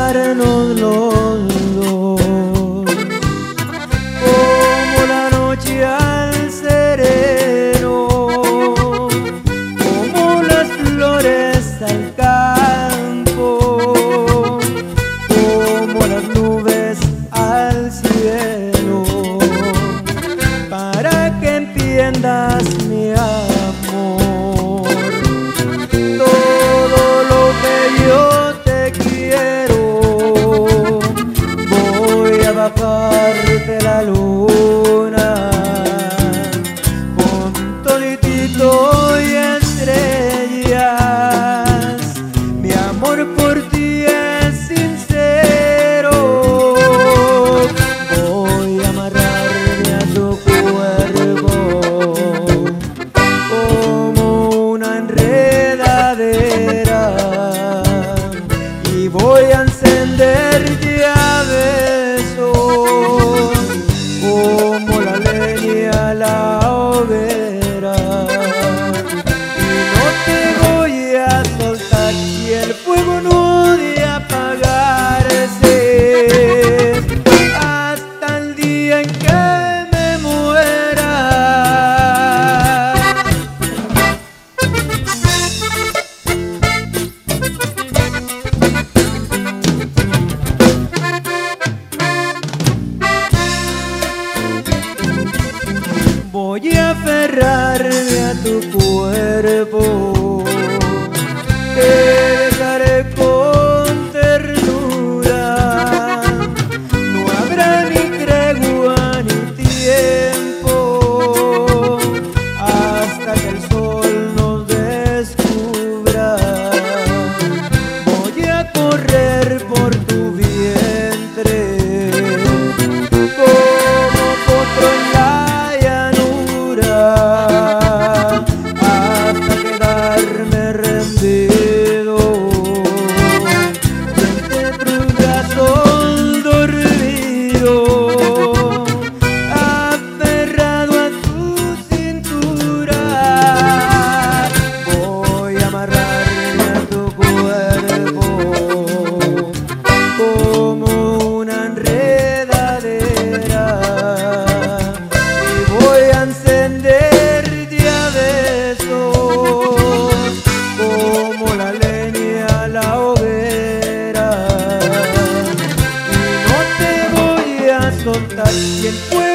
besarnos los dos, como la noche al sereno, como las flores al campo, como las nubes al cielo, para que entiendas mi amor. Todo lo que yo te quiero, voy a bajarte la luna con toditito y estrellas. Mi amor por ti es sincero, voy a amarrarme a tu cuerpo como una enredadera, y voy a encenderte a besos como la leña a la hoguera, y no te voy a soltar y el fuego no de apagarse hasta el día en que me muera. Voy a aferrarme a tu cuerpo, te dejaré con ternura, no habrá ni tregua ni tiempo hasta que el sol nos descubra. Voy a correr por tu vientre como potro en la llanura, hasta quedarme rendido entre tus brazos dormido, aferrado a tu cintura. Voy a amarrarme a tu cuerpo como una enredadera, y voy a encenderte a besos como la leña a la hoguera, y no te voy a soltar y el fuego